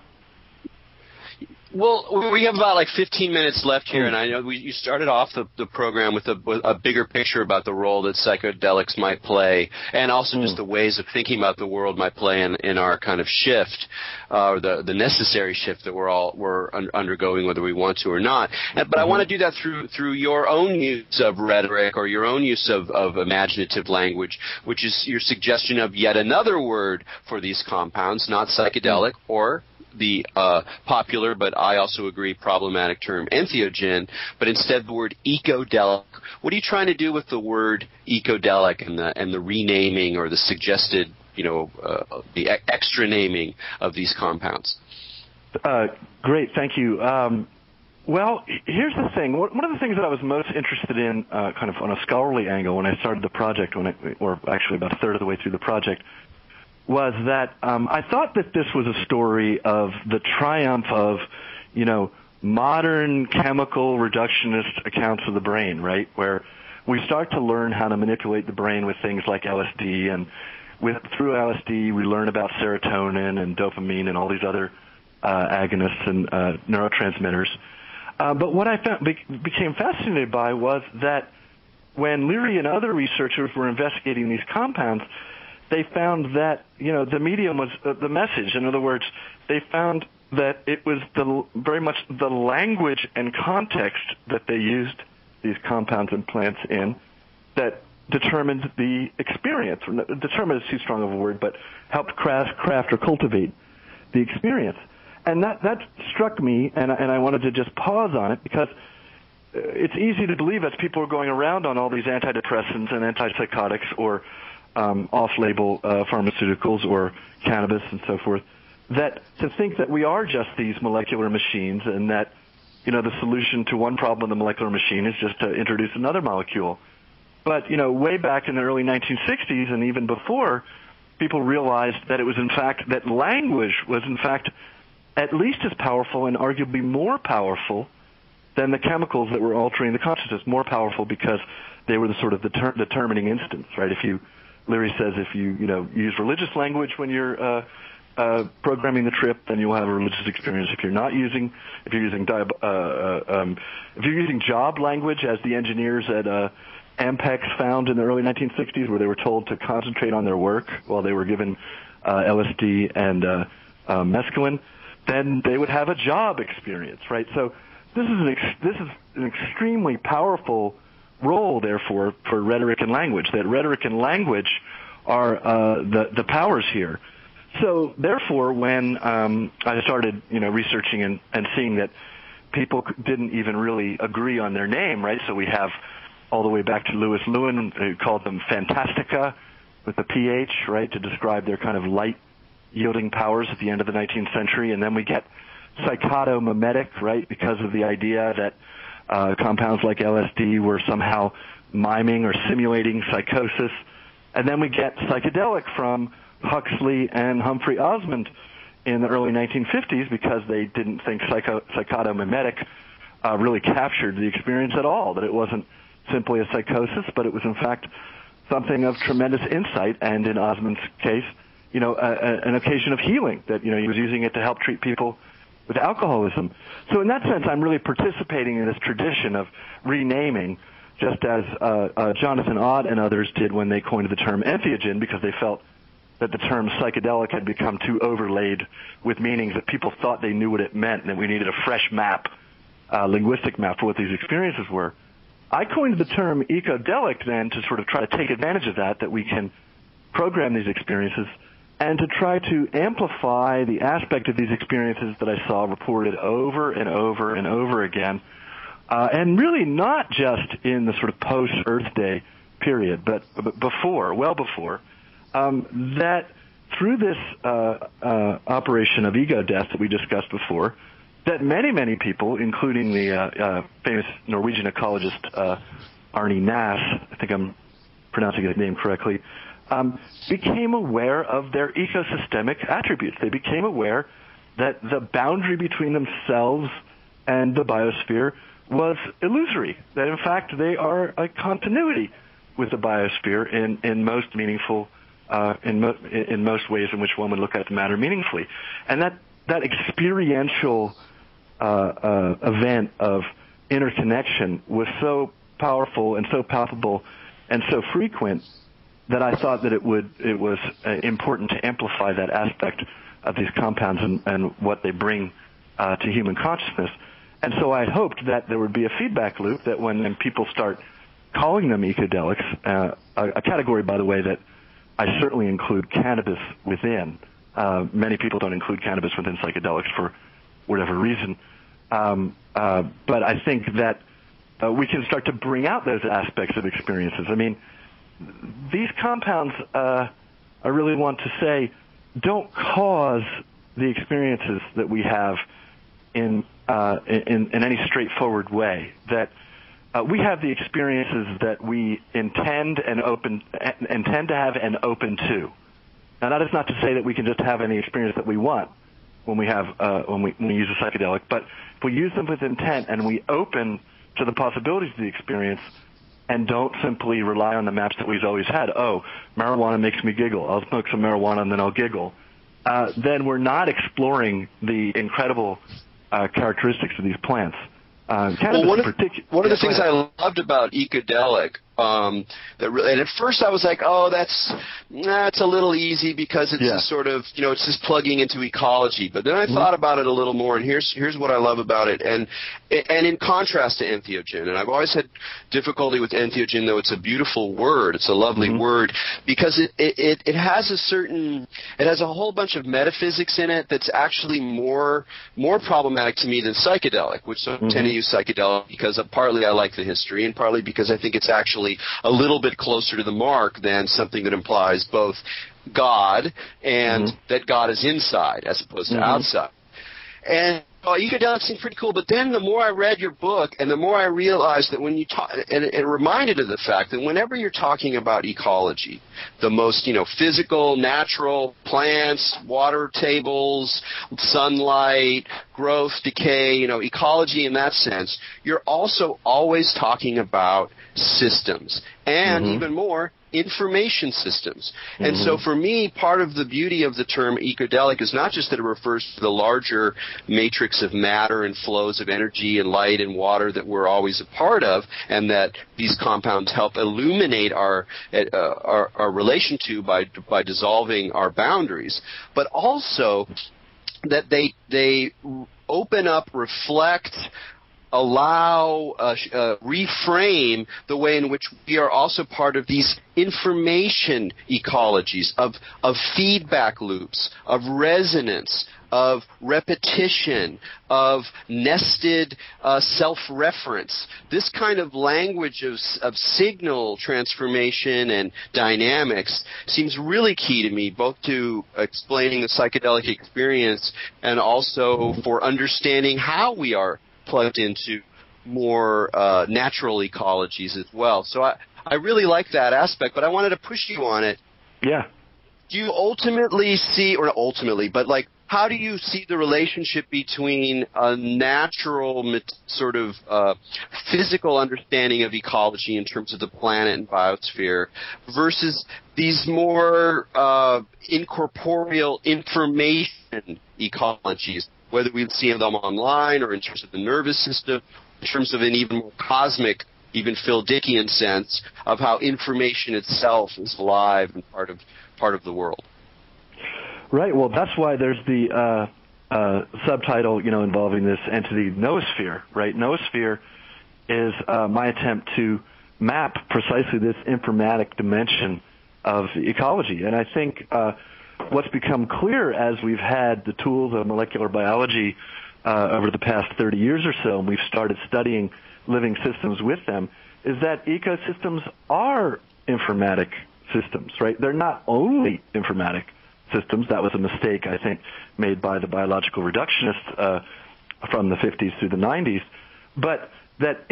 Well, we have about 15 minutes left here, and I know you started off the program with a bigger picture about the role that psychedelics might play, and also just the ways of thinking about the world might play in our kind of shift, or the necessary shift that we're undergoing, whether we want to or not. But I want to do that through your own use of rhetoric or your own use of imaginative language, which is your suggestion of yet another word for these compounds, not psychedelic or the popular, but I also agree, problematic term entheogen, but instead the word ecodelic. What are you trying to do with the word ecodelic and the renaming or the suggested, the extra naming of these compounds? Great, thank you. Well, here's the thing. One of the things that I was most interested in, kind of on a scholarly angle, when I started the project, or actually about a third of the way through the project, was that I thought that this was a story of the triumph of, modern chemical reductionist accounts of the brain, right? Where we start to learn how to manipulate the brain with things like LSD, and through LSD we learn about serotonin and dopamine and all these other agonists and neurotransmitters. But what I became fascinated by was that when Leary and other researchers were investigating these compounds, they found that, the medium was the message. In other words, they found that it was very much the language and context that they used these compounds and plants in that determined the experience. Determined is too strong of a word, but helped craft or cultivate the experience. And that struck me, and I wanted to just pause on it because it's easy to believe as people are going around on all these antidepressants and antipsychotics or off-label pharmaceuticals or cannabis and so forth, that to think that we are just these molecular machines and that, the solution to one problem in the molecular machine is just to introduce another molecule. But, way back in the early 1960s and even before, people realized that it was that language was in fact at least as powerful and arguably more powerful than the chemicals that were altering the consciousness. More powerful because they were the sort of determining instance, right? Leary says if you use religious language when you're programming the trip, then you'll have a religious experience. If you're using job language, as the engineers at Ampex found in the early 1960s, where they were told to concentrate on their work while they were given LSD and mescaline, then they would have a job experience, right? So this is an extremely powerful role, therefore, for rhetoric and language. That rhetoric and language are the powers here. So therefore, when I started, researching and seeing that people didn't even really agree on their name, right? So we have all the way back to Louis Lewin, who called them Fantastica with the PH, right, to describe their kind of light-yielding powers at the end of the 19th century. And then we get psychotomimetic, right, because of the idea that compounds like LSD were somehow miming or simulating psychosis. And then we get psychedelic from Huxley and Humphrey Osmond in the early 1950s because they didn't think psychotomimetic really captured the experience at all, that it wasn't simply a psychosis, but it was in fact something of tremendous insight, and in Osmond's case, an occasion of healing, that, he was using it to help treat people with alcoholism. So in that sense, I'm really participating in this tradition of renaming, just as Jonathan Ott and others did when they coined the term entheogen, because they felt that the term psychedelic had become too overlaid with meanings that people thought they knew what it meant, and that we needed a fresh map, linguistic map for what these experiences were. I coined the term ecodelic then to sort of try to take advantage of that we can program these experiences and to try to amplify the aspect of these experiences that I saw reported over and over and over again, and really not just in the sort of post-Earth Day period, but before, well before, that through this operation of ego death that we discussed before, that many, many people, including the famous Norwegian ecologist Arne Naess, I think I'm pronouncing his name correctly, became aware of their ecosystemic attributes. They became aware that the boundary between themselves and the biosphere was illusory, that in fact they are a continuity with the biosphere in most meaningful in most ways in which one would look at the matter meaningfully. And that experiential event of interconnection was so powerful and so palpable and so frequent that I thought that it was important to amplify that aspect of these compounds and what they bring to human consciousness. And so I hoped that there would be a feedback loop, that when people start calling them ecodelics, a category, by the way, that I certainly include cannabis within. Many people don't include cannabis within psychedelics for whatever reason. But I think that we can start to bring out those aspects of experiences. I mean, these compounds, I really want to say, don't cause the experiences that we have in any straightforward way. That we have the experiences that we intend to have and open to. Now, that is not to say that we can just have any experience that we want when we use a psychedelic, but if we use them with intent and we open to the possibilities of the experience and don't simply rely on the maps that we've always had, marijuana makes me giggle, I'll smoke some marijuana and then I'll giggle, then we're not exploring the incredible characteristics of these plants. One of the things I loved about ecodelic, and at first I was like, that's a little easy because it's just sort of, it's just plugging into ecology. But then I thought about it a little more, and here's what I love about it. And in contrast to entheogen, and I've always had difficulty with entheogen, though it's a beautiful word, it's a lovely word, because it has a whole bunch of metaphysics in it that's actually more problematic to me than psychedelic, which I tend to use psychedelic because partly I like the history, and partly because I think it's actually a little bit closer to the mark than something that implies both God and that God is inside as opposed to outside. And ecodelic seemed pretty cool, but then the more I read your book and the more I realized that when you talk, and it reminded of the fact that whenever you're talking about ecology, the most, physical, natural, plants, water tables, sunlight, growth, decay, ecology in that sense, you're also always talking about systems and even more, information systems. And so for me, part of the beauty of the term ecodelic is not just that it refers to the larger matrix of matter and flows of energy and light and water that we're always a part of, and that these compounds help illuminate our relation to by dissolving our boundaries, but also that they open up, reflect, allow, reframe the way in which we are also part of these information ecologies of feedback loops, of resonance, of repetition, of nested self-reference. This kind of language of signal transformation and dynamics seems really key to me, both to explaining the psychedelic experience and also for understanding how we are plugged into more natural ecologies as well. So I really like that aspect, but I wanted to push you on it. Yeah. Do you ultimately see, or not ultimately, but how do you see the relationship between a natural sort of physical understanding of ecology in terms of the planet and biosphere versus these more incorporeal information ecologies, whether we see them online or in terms of the nervous system, in terms of an even more cosmic, even Phil Dickian sense of how information itself is alive and part of the world? Right. Well, that's why there's the subtitle, involving this entity, noosphere. Right. Noosphere is my attempt to map precisely this informatic dimension of ecology, and I think what's become clear as we've had the tools of molecular biology over the past 30 years or so, and we've started studying living systems with them, is that ecosystems are informatic systems, right? They're not only informatic systems. That was a mistake, I think, made by the biological reductionists from the 50s through the 90s, but that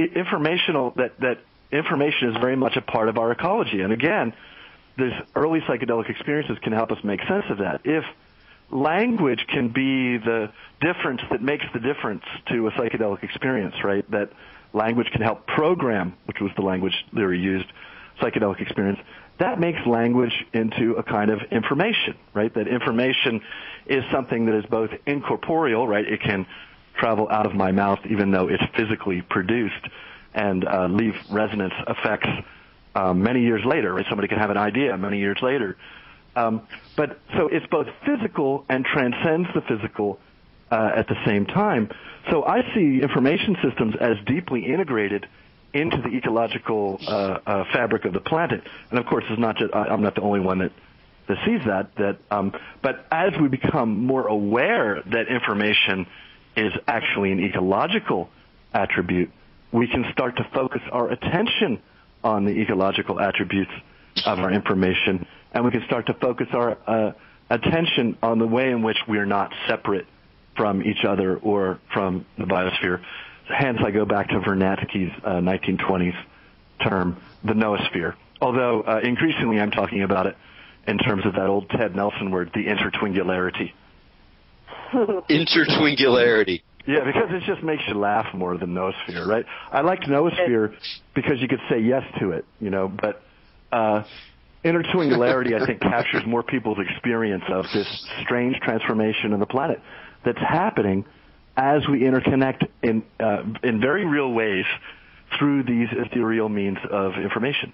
information is very much a part of our ecology. And again, these early psychedelic experiences can help us make sense of that. If language can be the difference that makes the difference to a psychedelic experience, right, that language can help program, which was the language theory used, psychedelic experience, that makes language into a kind of information, right? That information is something that is both incorporeal, right? It can travel out of my mouth even though it's physically produced and leave resonance effects many years later, right? Somebody can have an idea many years later. But so it's both physical and transcends the physical at the same time. So I see information systems as deeply integrated into the ecological fabric of the planet. And of course, it's not just, I'm not the only one that sees that. But as we become more aware that information is actually an ecological attribute, we can start to focus our attention on the ecological attributes of our information, and we can start to focus our attention on the way in which we are not separate from each other or from the biosphere. Hence, I go back to Vernadsky's 1920s term, the noosphere. Although increasingly I'm talking about it in terms of that old Ted Nelson word, the intertwingularity. Intertwingularity. Yeah, because it just makes you laugh more than noosphere, right? I liked noosphere because you could say yes to it, but intertwingularity, I think, captures more people's experience of this strange transformation of the planet that's happening as we interconnect in very real ways through these ethereal means of information.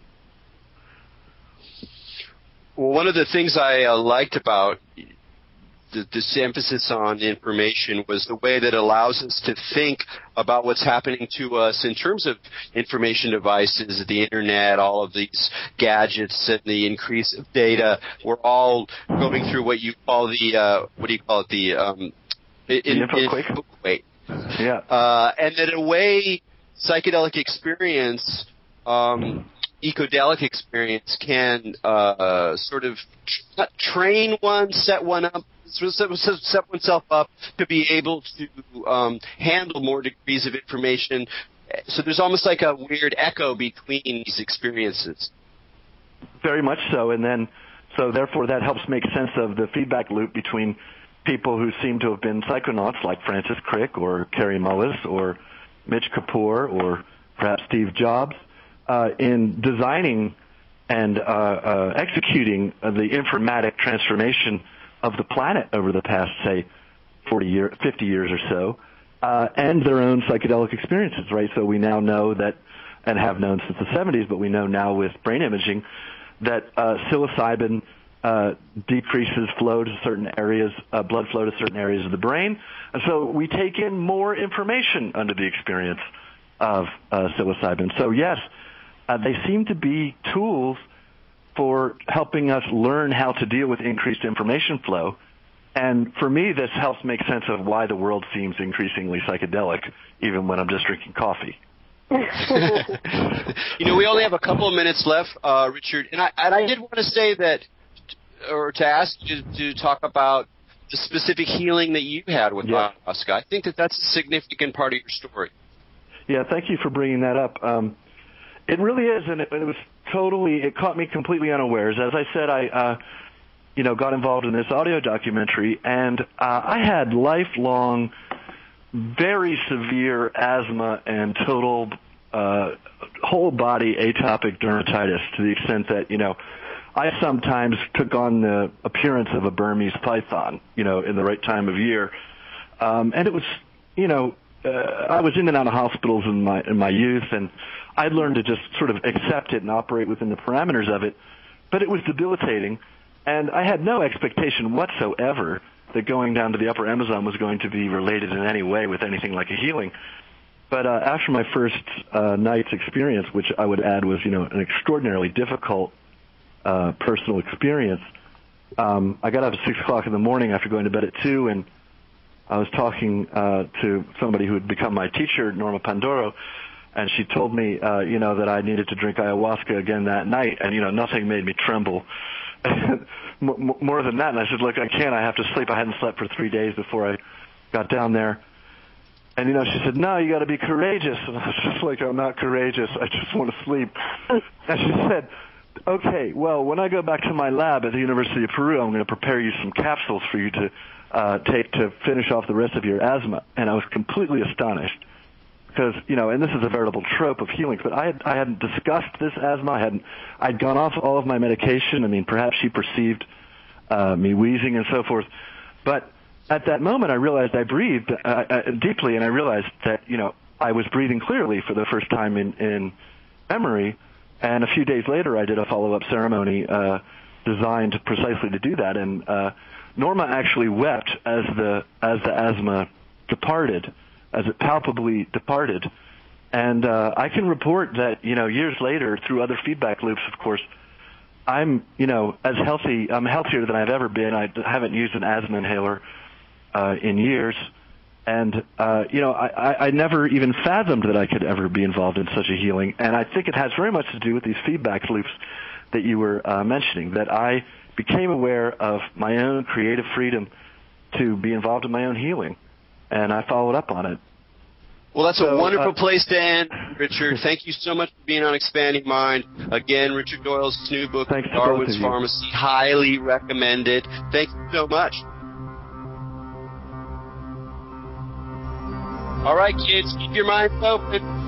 Well, one of the things I liked about this emphasis on information was the way that it allows us to think about what's happening to us in terms of information devices, the internet, all of these gadgets, and the increase of data. We're all going through what you call the info-quake. Yeah. And in a way, psychedelic experience ecodelic experience can sort of train one, set oneself up to be able to handle more degrees of information. So there's almost like a weird echo between these experiences. Very much so, and then so therefore that helps make sense of the feedback loop between people who seem to have been psychonauts like Francis Crick or Kary Mullis or Mitch Kapor or perhaps Steve Jobs in designing and executing the informatic transformation of the planet over the past, say, 50 years or so, and their own psychedelic experiences, right? So we now know that, and have known since the 70s, but we know now with brain imaging that psilocybin decreases flow to certain areas, blood flow to certain areas of the brain. And so we take in more information under the experience of psilocybin. So yes, they seem to be tools for helping us learn how to deal with increased information flow. And for me, this helps make sense of why the world seems increasingly psychedelic, even when I'm just drinking coffee. We only have a couple of minutes left, Richard, and I did want to say that, or to ask you to talk about the specific healing that you had with ayahuasca. I think that's a significant part of your story. Yeah, thank you for bringing that up. It really is, and it was it caught me completely unawares. As I said, I got involved in this audio documentary, and I had lifelong, very severe asthma and total whole body atopic dermatitis, to the extent that, I sometimes took on the appearance of a Burmese python, in the right time of year. And it was, I was in and out of hospitals in my youth, and I'd learned to just sort of accept it and operate within the parameters of it. But it was debilitating, and I had no expectation whatsoever that going down to the upper Amazon was going to be related in any way with anything like a healing. But after my first night's experience, which I would add was, an extraordinarily difficult personal experience, I got up at 6 o'clock in the morning after going to bed at 2, and I was talking to somebody who had become my teacher, Norma Pandoro, and she told me, that I needed to drink ayahuasca again that night, and, nothing made me tremble more than that. And I said, look, I can't. I have to sleep. I hadn't slept for 3 days before I got down there. And, she said, no, you got to be courageous. And I was just like, I'm not courageous. I just want to sleep. And she said, okay, well, when I go back to my lab at the University of Peru, I'm going to prepare you some capsules for you to take to finish off the rest of your asthma. And I was completely astonished because, and this is a veritable trope of healings, but I hadn't discussed this asthma. I'd gone off all of my medication. I mean, perhaps she perceived me wheezing and so forth. But at that moment, I realized I breathed deeply, and I realized that, I was breathing clearly for the first time in memory. And a few days later, I did a follow-up ceremony designed precisely to do that. And Norma actually wept as the asthma departed, as it palpably departed. And I can report that, years later, through other feedback loops, of course, I'm, as healthy. I'm healthier than I've ever been. I haven't used an asthma inhaler in years. And, I never even fathomed that I could ever be involved in such a healing. And I think it has very much to do with these feedback loops that you were mentioning, that I became aware of my own creative freedom to be involved in my own healing. And I followed up on it. Well, that's a wonderful place to end, Richard. Thank you so much for being on Expanding Mind. Again, Richard Doyle's new book, Darwin's Pharmacy, highly recommended. Thank you so much. All right, kids, keep your minds open.